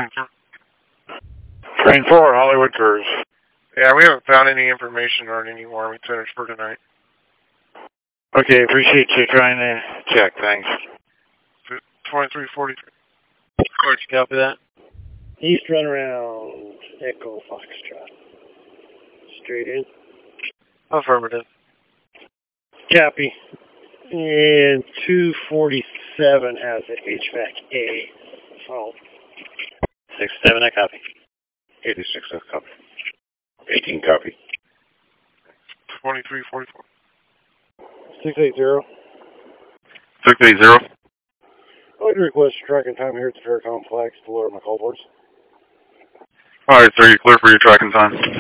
Train 4, Hollywood Curves. Yeah, we haven't found any information on any warming centers for tonight. Okay, appreciate you trying to check. Thanks. 2343. Coach, copy that? East runaround, Echo Foxtrot. Straight in. Affirmative. Copy. And 247 has an HVAC A fault. 67, I copy. 86, I copy. 18, copy. 2344. 680. 680. I'd like to request tracking time here at the Fair Complex to lower my call boards. Alright, sir, you're clear for your tracking time.